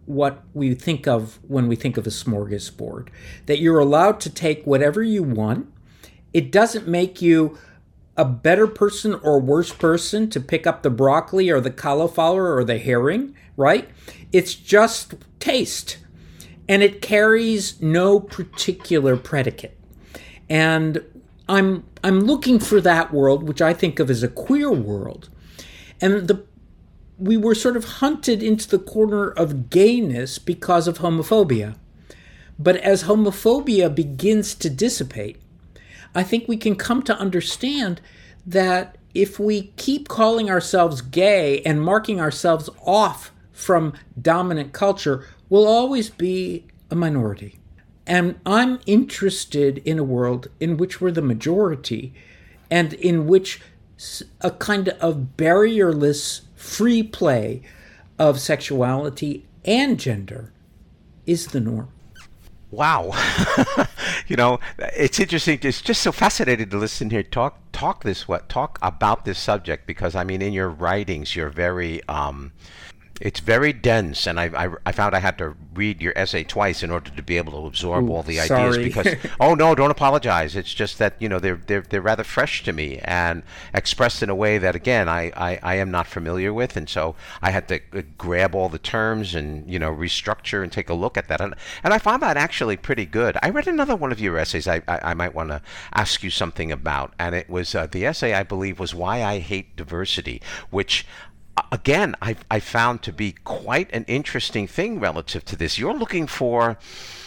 what we think of when we think of a smorgasbord, that you're allowed to take whatever you want. It doesn't make you a better person or worse person to pick up the broccoli or the cauliflower or the herring, right? It's just taste. And it carries no particular predicate. And I'm I'm looking for that world, which I think of as a queer world. And the we were sort of hunted into the corner of gayness because of homophobia. But as homophobia begins to dissipate, I think we can come to understand that if we keep calling ourselves gay and marking ourselves off from dominant culture, we'll always be a minority. And I'm interested in a world in which we're the majority and in which a kind of barrierless free play of sexuality and gender is the norm. Wow. You know, it's interesting. It's just so fascinating to listen here talk talk this what talk about this subject, because I mean, in your writings, you're very um, it's very dense, and I, I I found I had to read your essay twice in order to be able to absorb Ooh, all the sorry. ideas. Because oh no, don't apologize. It's just that, you know, they're they're they're rather fresh to me and expressed in a way that, again, I I, I am not familiar with, and so I had to uh, grab all the terms and, you know, restructure and take a look at that, and and I found that actually pretty good. I read another one of your essays. I I, I might want to ask you something about, and it was uh, the essay, I believe, was Why I Hate Diversity, which, again, I, I found to be quite an interesting thing relative to this. You're looking for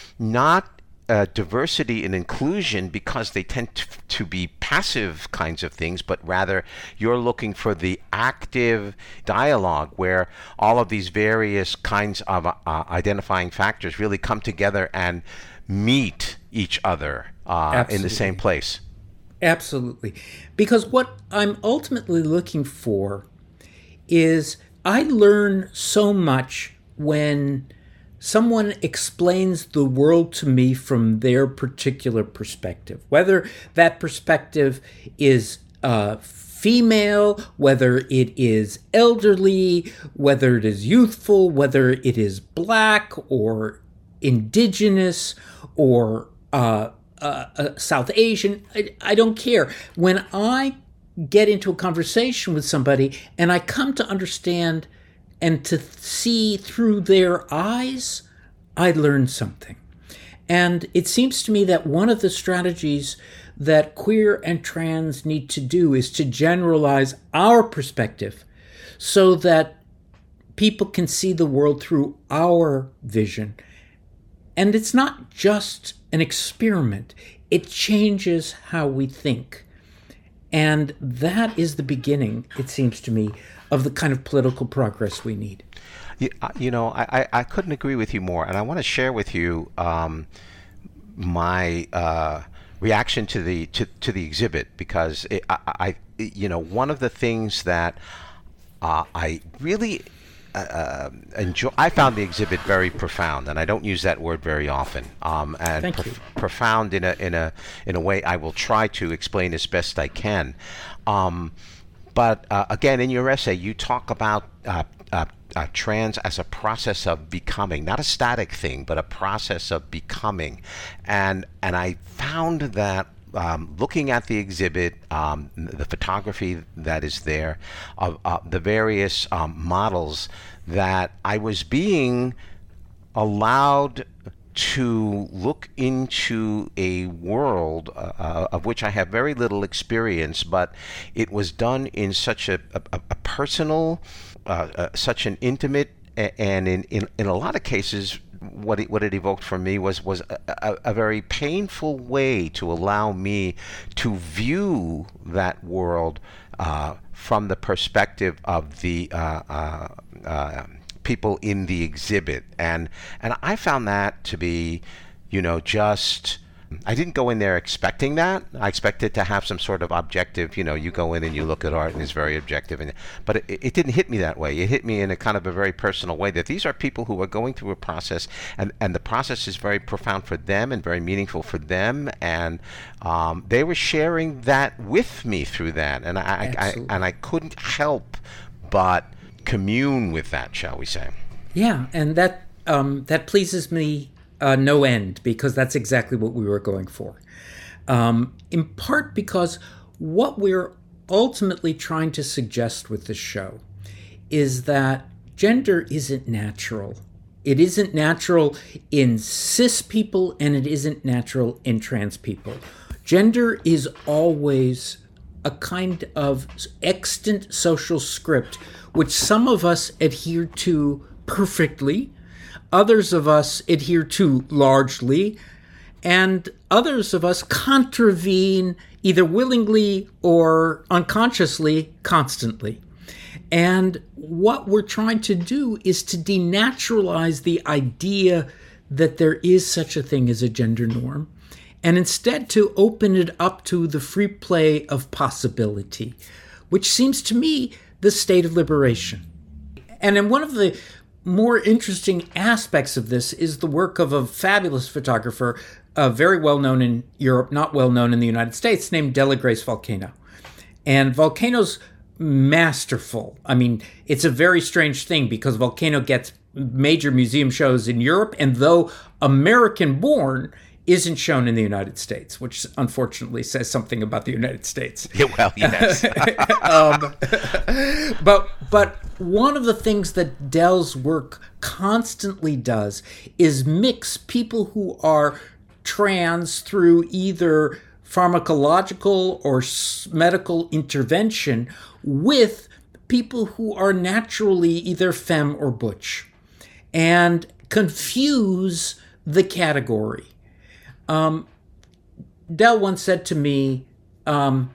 not uh, diversity and inclusion because they tend to, to be passive kinds of things, but rather you're looking for the active dialogue where all of these various kinds of uh, identifying factors really come together and meet each other uh, in the same place. Absolutely. Because what I'm ultimately looking for is I learn so much when someone explains the world to me from their particular perspective, whether that perspective is uh, female, whether it is elderly, whether it is youthful, whether it is black or indigenous or uh, uh, uh, South Asian. I, I don't care. When I get into a conversation with somebody and I come to understand and to see through their eyes, I learn something. And it seems to me that one of the strategies that queer and trans need to do is to generalize our perspective so that people can see the world through our vision. And it's not just an experiment. It changes how we think. And that is the beginning, it seems to me, of the kind of political progress we need. You, you know, I, I couldn't agree with you more. And I want to share with you um, my uh, reaction to the to, to the exhibit, because it, I, I, you know, one of the things that uh, I really uh, enjoy, I found the exhibit very profound, and I don't use that word very often. Um, and Thank prof- you. profound in a in a in a way I will try to explain as best I can. Um, but uh, again, in your essay, you talk about uh, uh, uh, trans as a process of becoming, not a static thing, but a process of becoming, and and I found that. Um, looking at the exhibit, um, the photography that is there, of uh, the various um, models, that I was being allowed to look into a world uh, of which I have very little experience, but it was done in such a, a, a personal, uh, uh, such an intimate, and in, in, in a lot of cases, what it, what it evoked for me was was a, a, a very painful way to allow me to view that world uh, from the perspective of the uh, uh, uh, people in the exhibit, and and I found that to be, you know, just. I didn't go in there expecting that. I expected to have some sort of objective, you know, you go in and you look at art and it's very objective. And, but it, it didn't hit me that way. It hit me in a kind of a very personal way, that these are people who are going through a process, and, and the process is very profound for them and very meaningful for them. And um, they were sharing that with me through that. And I, I, I and I couldn't help but commune with that, shall we say. Yeah, and that um, that pleases me uh, no end, because that's exactly what we were going for. Um, in part because what we're ultimately trying to suggest with this show is that gender isn't natural. It isn't natural in cis people, and it isn't natural in trans people. Gender is always a kind of extant social script which some of us adhere to perfectly, others of us adhere to largely, and others of us contravene either willingly or unconsciously constantly. And what we're trying to do is to denaturalize the idea that there is such a thing as a gender norm, and instead to open it up to the free play of possibility, which seems to me the state of liberation. And in one of the more interesting aspects of this is the work of a fabulous photographer, uh, very well known in Europe, not well known in the United States, named Della Grace Volcano. And Volcano's masterful. I mean, it's a very strange thing because Volcano gets major museum shows in Europe, and though American-born, isn't shown in the United States, which unfortunately says something about the United States. Yeah, well, yes. um, but but one of the things that Dell's work constantly does is mix people who are trans through either pharmacological or medical intervention with people who are naturally either femme or butch, and confuse the category. Um, Dell once said to me, um,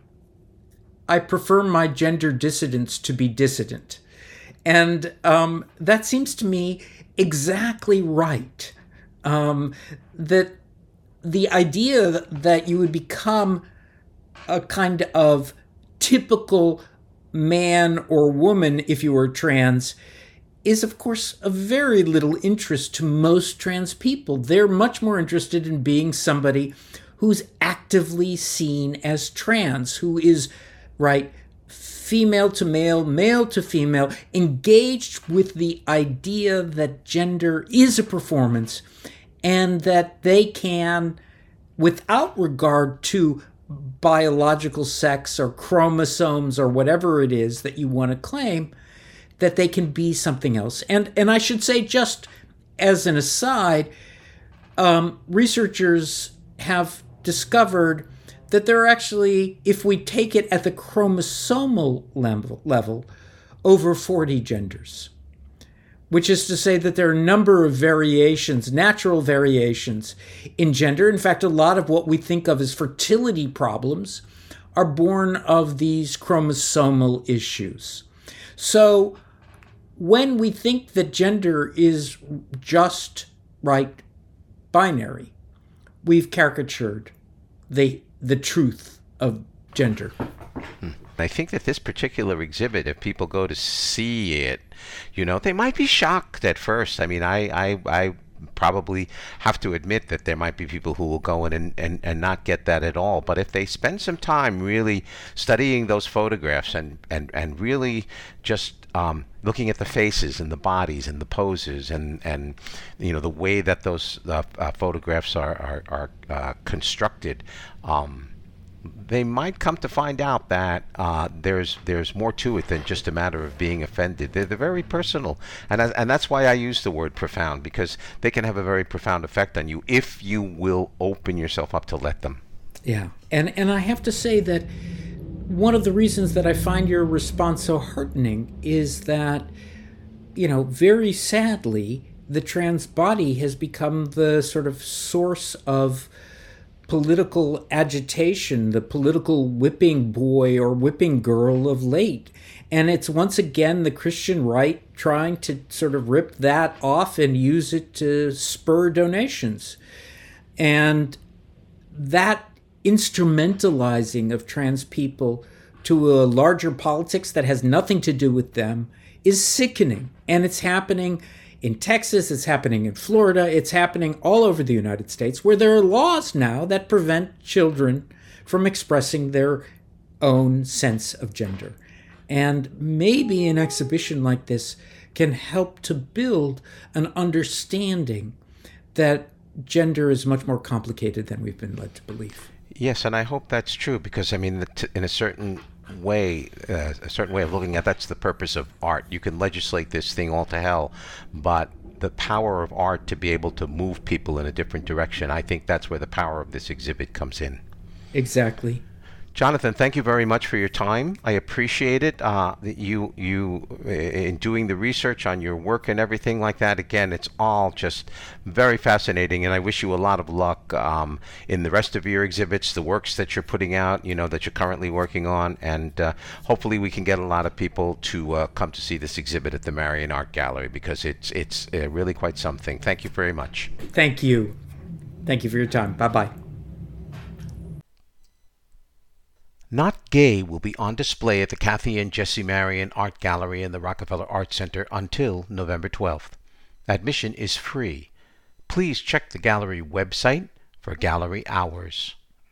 I prefer my gender dissidents to be dissident. And um, that seems to me exactly right. Um, that the idea that you would become a kind of typical man or woman if you were trans is, of course, of very little interest to most trans people. They're much more interested in being somebody who's actively seen as trans, who is, right, female to male, male to female, engaged with the idea that gender is a performance and that they can, without regard to biological sex or chromosomes or whatever it is that you want to claim, that they can be something else. And and I should say, just as an aside, um, researchers have discovered that there are actually, if we take it at the chromosomal level, level over forty genders, which is to say that there are a number of variations, natural variations in gender. In fact, a lot of what we think of as fertility problems are born of these chromosomal issues. So when we think that gender is just, right, binary, we've caricatured the the truth of gender. Hmm. I think that this particular exhibit, if people go to see it, you know, they might be shocked at first. I mean, I, I, I probably have to admit that there might be people who will go in and, and, and not get that at all. But if they spend some time really studying those photographs and, and, and really just um, looking at the faces and the bodies and the poses and, and you know, the way that those uh, uh, photographs are, are, are uh, constructed, um, they might come to find out that uh, there's there's more to it than just a matter of being offended. They're, they're very personal, and I, and that's why I use the word profound, because they can have a very profound effect on you if you will open yourself up to let them. Yeah, and and I have to say that one of the reasons that I find your response so heartening is that, you know, very sadly, the trans body has become the sort of source of political agitation, the political whipping boy or whipping girl of late. And it's once again the Christian right trying to sort of rip that off and use it to spur donations. And that instrumentalizing of trans people to a larger politics that has nothing to do with them is sickening. And it's happening in Texas, it's happening in Florida, it's happening all over the United States, where there are laws now that prevent children from expressing their own sense of gender. And maybe an exhibition like this can help to build an understanding that gender is much more complicated than we've been led to believe. Yes, and I hope that's true because, I mean, in a certain way, uh, a certain way of looking at that's the purpose of art. You can legislate this thing all to hell, but the power of art to be able to move people in a different direction, I think that's where the power of this exhibit comes in. Exactly. Jonathan, thank you very much for your time. I appreciate it. Uh, you, you, in doing the research on your work and everything like that. Again, it's all just very fascinating, and I wish you a lot of luck um, in the rest of your exhibits, the works that you're putting out, you know, that you're currently working on, and uh, hopefully we can get a lot of people to uh, come to see this exhibit at the Marion Art Gallery because it's it's uh, really quite something. Thank you very much. Thank you. Thank you for your time. Bye-bye. Not Gay will be on display at the Kathy and Jesse Marion Art Gallery in the Rockefeller Art Center until November twelfth. Admission is free. Please check the gallery website for gallery hours.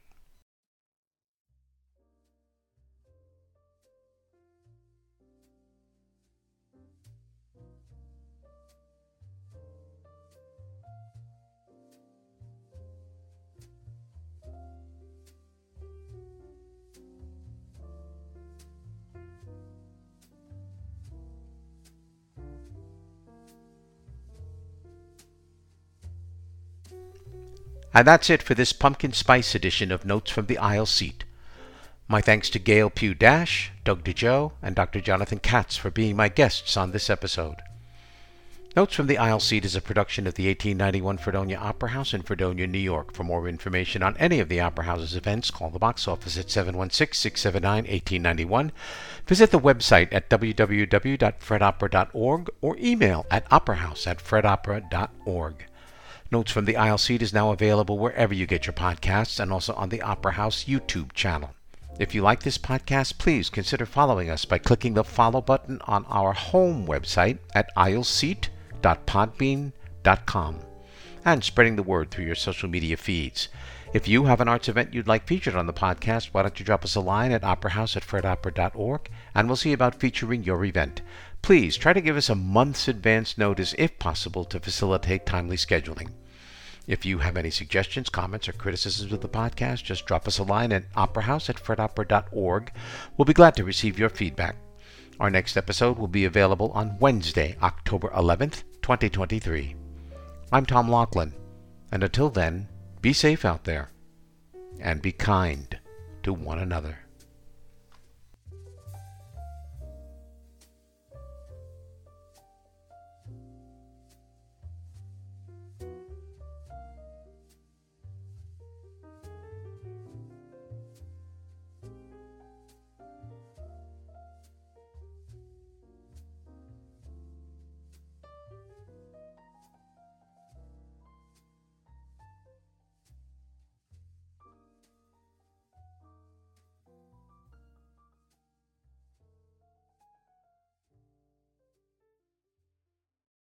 And that's it for this pumpkin spice edition of Notes from the Aisle Seat. My thanks to Gail Pugh Dash, Doug DeJoe, and Doctor Jonathan Katz for being my guests on this episode. Notes from the Aisle Seat is a production of the eighteen ninety-one Fredonia Opera House in Fredonia, New York. For more information on any of the Opera House's events, call the box office at seven one six, six seven nine, one eight nine one. Visit the website at w w w dot fred opera dot org or email at operahouse at fred opera dot org. Notes from the Aisle Seat is now available wherever you get your podcasts and also on the Opera House YouTube channel. If you like this podcast, please consider following us by clicking the follow button on our home website at aisle seat dot podbean dot com and spreading the word through your social media feeds. If you have an arts event you'd like featured on the podcast, why don't you drop us a line at operahouse at fred opera dot org and we'll see about featuring your event. Please try to give us a month's advance notice if possible to facilitate timely scheduling. If you have any suggestions, comments, or criticisms of the podcast, just drop us a line at operahouse at fred opera dot org. We'll be glad to receive your feedback. Our next episode will be available on Wednesday, October eleventh, twenty twenty-three. I'm Tom Laughlin, and until then, be safe out there and be kind to one another.